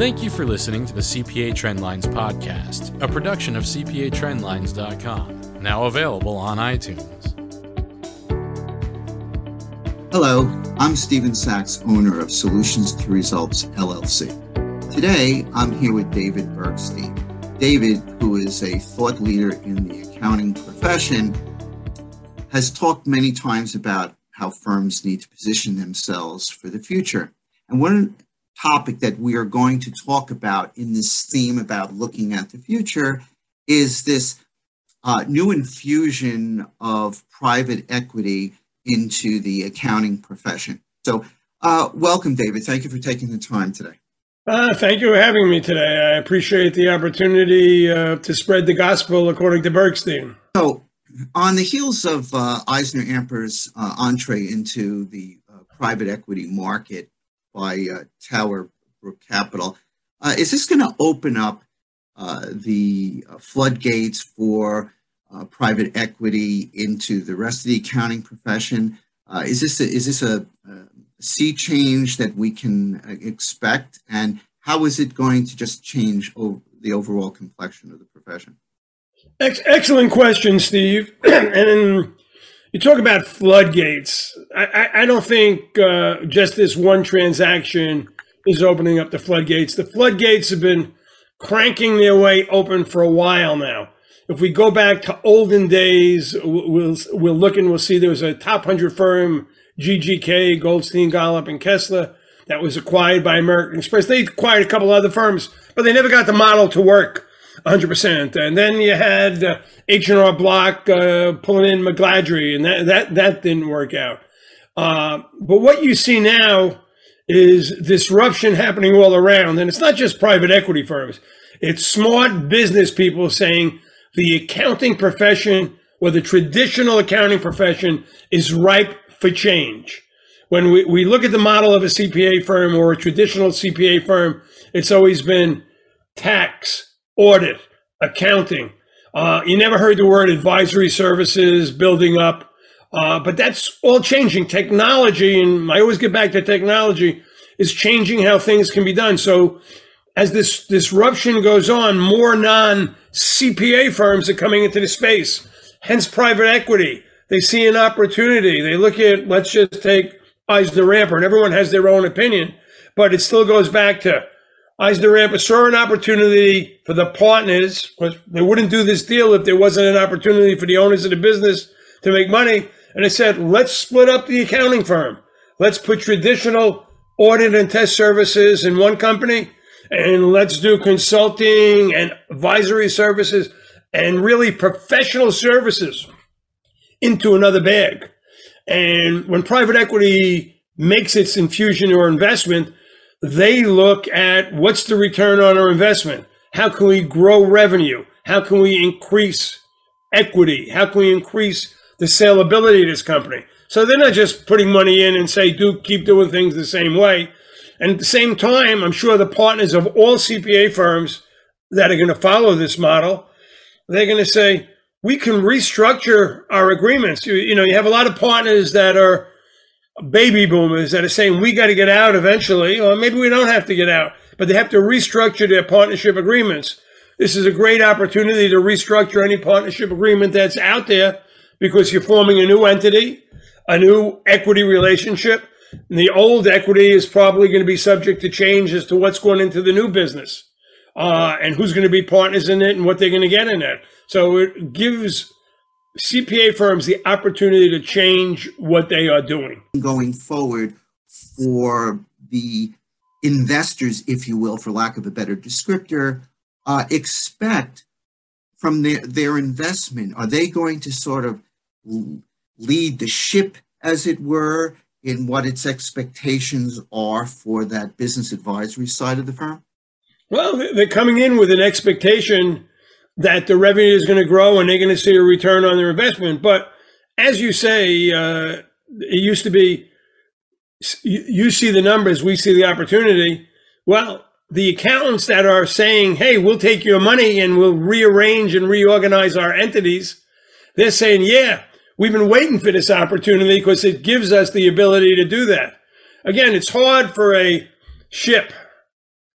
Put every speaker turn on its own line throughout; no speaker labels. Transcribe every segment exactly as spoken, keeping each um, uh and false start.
Thank you for listening to the C P A Trendlines podcast, a production of C P A Trendlines dot com, now available on iTunes.
Hello, I'm Stephen Sachs, owner of Solutions to Results, L L C. Today, I'm here with David Bergstein. David, who is a thought leader in the accounting profession, has talked many times about how firms need to position themselves for the future. And one topic that we are going to talk about in this theme about looking at the future is this uh, new infusion of private equity into the accounting profession. So uh, welcome, David. Thank you for taking the time today.
Uh, thank you for having me today. I appreciate the opportunity uh, to spread the gospel according to Bergstein.
So on the heels of uh, EisnerAmper's uh, entree into the uh, private equity market by uh, Tower Brook Capital, uh, is this going to open up uh, the uh, floodgates for uh, private equity into the rest of the accounting profession? Uh, is this a, is this a, a sea change that we can uh, expect, and how is it going to just change over the overall complexion of the profession?
Excellent question, Steve. And you talk about floodgates. I, I, I don't think uh, just this one transaction is opening up the floodgates. The floodgates have been cranking their way open for a while now. If we go back to olden days, we'll, we'll look and we'll see there was a top one hundred firm, G G K, Goldstein, Gallup, and Kessler, that was acquired by American Express. They acquired a couple other firms, but they never got the model to work one hundred percent. And then you had uh, H and R Block uh, pulling in McGladrey, and that, that, that didn't work out. Uh, but what you see now is disruption happening all around. And it's not just private equity firms. It's smart business people saying the accounting profession, or the traditional accounting profession, is ripe for change. When we, we look at the model of a C P A firm or a traditional C P A firm, it's always been tax, audit, accounting. Uh, you never heard the word advisory services building up, uh, but that's all changing. Technology, and I always get back to technology, is changing how things can be done. So as this disruption goes on, more non-C P A firms are coming into the space, hence private equity. They see an opportunity. They look at, let's just take EisnerAmper, and everyone has their own opinion, but it still goes back to EisnerAmper saw an opportunity for the partners. They wouldn't do this deal if there wasn't an opportunity for the owners of the business to make money. And they said, let's split up the accounting firm. Let's put traditional audit and test services in one company, and let's do consulting and advisory services and really professional services into another bag. And when private equity makes its infusion or investment, they look at what's the return on our investment? How can we grow revenue? How can we increase equity? How can we increase the saleability of this company? So they're not just putting money in and say, do keep doing things the same way. And at the same time, I'm sure the partners of all C P A firms that are going to follow this model, they're going to say, we can restructure our agreements. You, you know, you have a lot of partners that are baby boomers that are saying we got to get out eventually, or maybe we don't have to get out, but they have to restructure their partnership agreements. This is a great opportunity to restructure any partnership agreement that's out there, because you're forming a new entity, a new equity relationship. And the old equity is probably going to be subject to change as to what's going into the new business, uh, and who's going to be partners in it and what they're going to get in it. So it gives C P A firms the opportunity to change what they are doing.
Going forward, for the investors, if you will, for lack of a better descriptor, uh, expect from their, their investment, are they going to sort of lead the ship, as it were, in what its expectations are for that business advisory side of the firm?
Well, they're coming in with an expectation that the revenue is going to grow and they're going to see a return on their investment. But as you say, uh, it used to be, you see the numbers, we see the opportunity. Well, the accountants that are saying, hey, we'll take your money and we'll rearrange and reorganize our entities, they're saying, yeah, we've been waiting for this opportunity because it gives us the ability to do that. Again, it's hard for a ship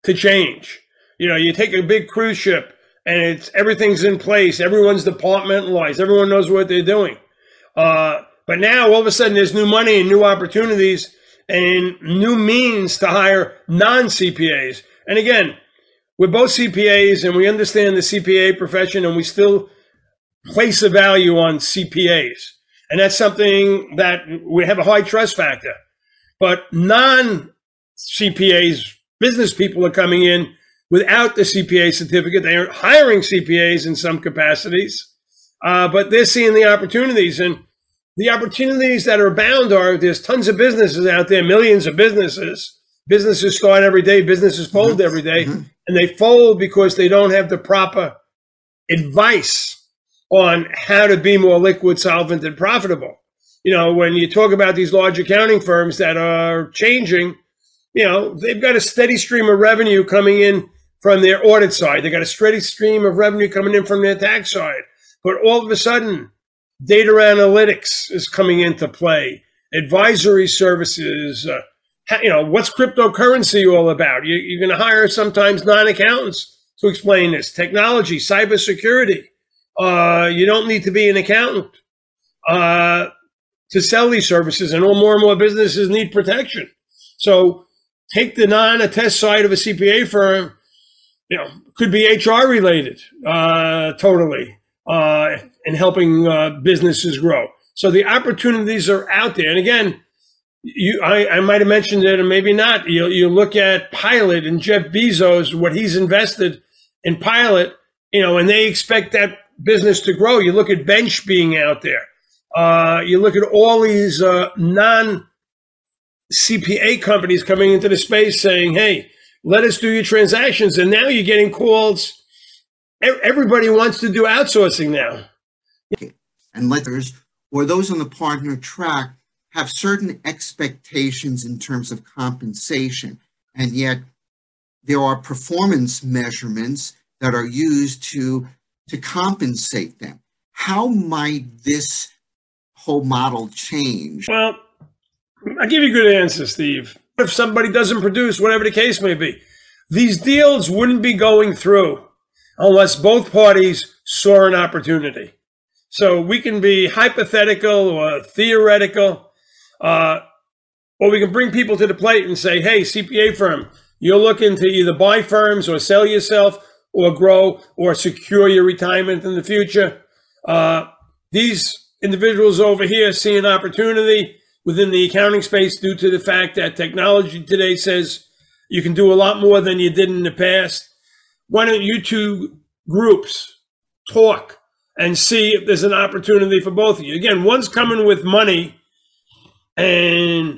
to change. You know, you take a big cruise ship and it's everything's in place. Everyone's departmentalized. Everyone knows what they're doing. Uh, but now all of a sudden there's new money and new opportunities and new means to hire non-C P As. And again, we're both C P As and we understand the C P A profession, and we still place a value on C P As. And that's something that we have a high trust factor. But non-C P As, business people are coming in without the C P A certificate. They are hiring C P As in some capacities, uh, but they're seeing the opportunities. And the opportunities that are abound are there's tons of businesses out there, millions of businesses. Businesses start every day, businesses fold every day, mm-hmm. and they fold because they don't have the proper advice on how to be more liquid, solvent, and profitable. You know, when you talk about these large accounting firms that are changing, you know, they've got a steady stream of revenue coming in from their audit side. They got a steady stream of revenue coming in from their tax side. But all of a sudden, data analytics is coming into play, advisory services. Uh, you know, what's cryptocurrency all about? You, you're going to hire sometimes non-accountants to explain this. Technology, cybersecurity. Uh, you don't need to be an accountant uh, to sell these services, and all more and more businesses need protection. So take the non-attest side of a C P A firm. You know, could be H R related, uh, totally, uh, in helping uh, businesses grow. So the opportunities are out there. And again, you, I, I might have mentioned it, and maybe not. You, you look at Pilot and Jeff Bezos, what he's invested in Pilot, you know, and they expect that business to grow. You look at Bench being out there. Uh, you look at all these uh, non-C P A companies coming into the space saying, hey, let us do your transactions. And now you're getting calls. Everybody wants to do outsourcing now.
And letters, or those on the partner track, have certain expectations in terms of compensation. And yet there are performance measurements that are used to, to compensate them. How might this whole model change?
Well, I'll give you a good answer, Steve. If somebody doesn't produce, whatever the case may be, these deals wouldn't be going through unless both parties saw an opportunity. So we can be hypothetical or theoretical, uh, or we can bring people to the plate and say, hey, C P A firm, you're looking to either buy firms or sell yourself or grow or secure your retirement in the future. Uh, these individuals over here see an opportunity within the accounting space due to the fact that technology today says you can do a lot more than you did in the past. Why don't you two groups talk and see if there's an opportunity for both of you? Again, one's coming with money and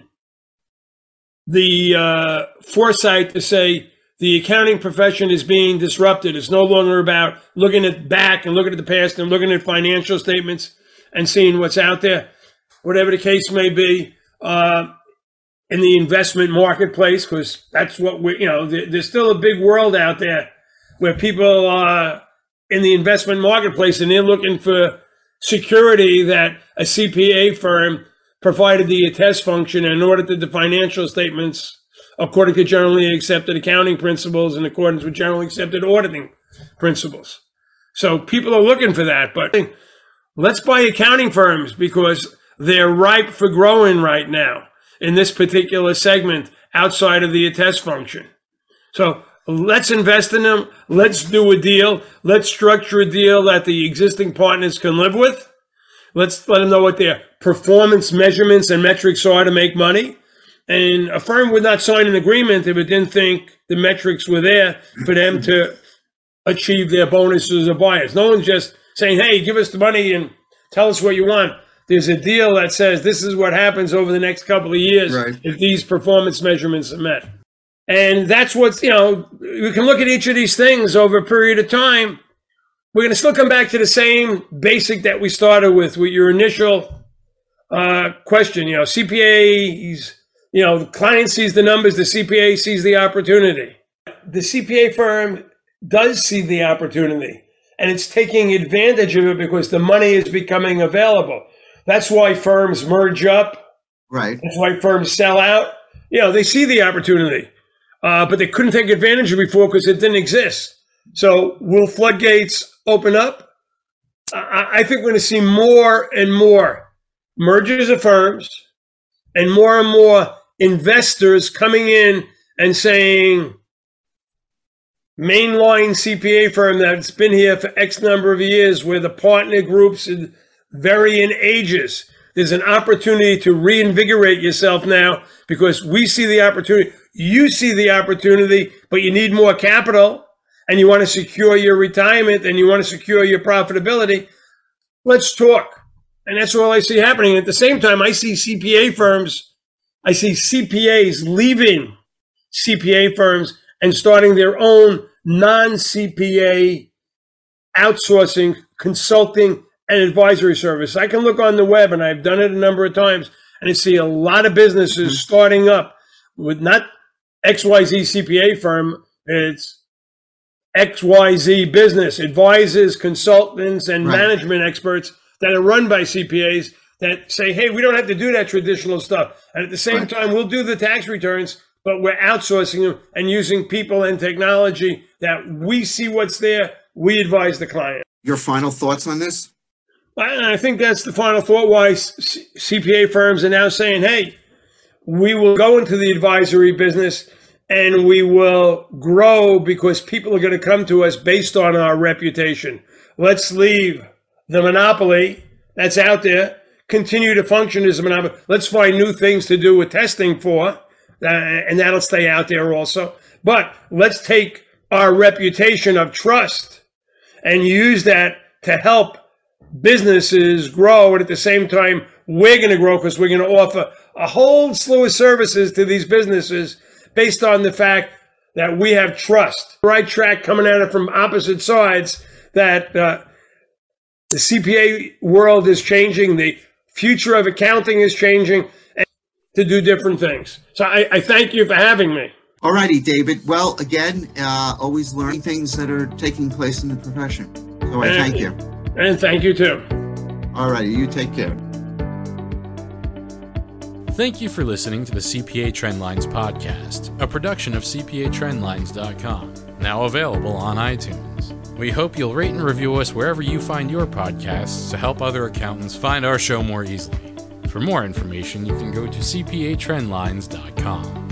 the uh, foresight to say the accounting profession is being disrupted. It's no longer about looking at back and looking at the past and looking at financial statements and seeing what's out there. Whatever the case may be, uh, in the investment marketplace, because that's what we, you know, there, there's still a big world out there where people are in the investment marketplace and they're looking for security that a C P A firm provided the attest function and audited the financial statements according to generally accepted accounting principles in accordance with generally accepted auditing principles. So people are looking for that, but let's buy accounting firms because they're ripe for growing right now in this particular segment outside of the attest function. So let's invest in them. Let's do a deal. Let's structure a deal that the existing partners can live with. Let's let them know what their performance measurements and metrics are to make money. And a firm would not sign an agreement if it didn't think the metrics were there for them to achieve their bonuses or buyers. No one's just saying, hey, give us the money and tell us what you want. There's a deal that says this is what happens over the next couple of years right. if these performance measurements are met. And that's what's, you know, we can look at each of these things over a period of time. We're going to still come back to the same basic that we started with, with your initial uh, question. You know, C P As, you know, the client sees the numbers, the C P A sees the opportunity. The C P A firm does see the opportunity, and it's taking advantage of it because the money is becoming available. That's why firms merge up.
Right.
That's why firms sell out. You know, they see the opportunity. uh, but they couldn't take advantage of it before because it didn't exist. So will floodgates open up? I, I think we're going to see more and more mergers of firms and more and more investors coming in and saying, mainline C P A firm that's been here for X number of years, where the partner groups vary in ages. There's an opportunity to reinvigorate yourself now because we see the opportunity. You see the opportunity, but you need more capital and you want to secure your retirement and you want to secure your profitability. Let's talk. And that's all I see happening. At the same time, I see C P A firms, I see C P As leaving C P A firms and starting their own non-C P A outsourcing, consulting, and advisory service. I can look on the web, and I've done it a number of times, and I see a lot of businesses starting up with not X Y Z C P A firm, it's X Y Z business, advisors, consultants, and right. management experts that are run by C P As that say, hey, we don't have to do that traditional stuff. And at the same right. time, we'll do the tax returns, but we're outsourcing them and using people and technology that we see what's there. We advise the client.
Your final thoughts on this?
I think that's the final thought why C P A firms are now saying, hey, we will go into the advisory business and we will grow because people are going to come to us based on our reputation. Let's leave the monopoly that's out there, continue to function as a monopoly. Let's find new things to do with testing for. Uh, and that'll stay out there also. But let's take our reputation of trust and use that to help businesses grow. And at the same time, we're going to grow because we're going to offer a whole slew of services to these businesses based on the fact that we have trust. Right track coming at it from opposite sides, that uh, the C P A world is changing. The future of accounting is changing. To do different things. So I, I thank you for having me.
All righty, David. Well, again, uh, always learning things that are taking place in the profession. So I and, thank you.
And thank you too.
All righty, you take care.
Thank you for listening to the C P A Trendlines podcast, a production of C P A Trendlines dot com, now available on iTunes. We hope you'll rate and review us wherever you find your podcasts to help other accountants find our show more easily. For more information, you can go to C P A Trendlines dot com.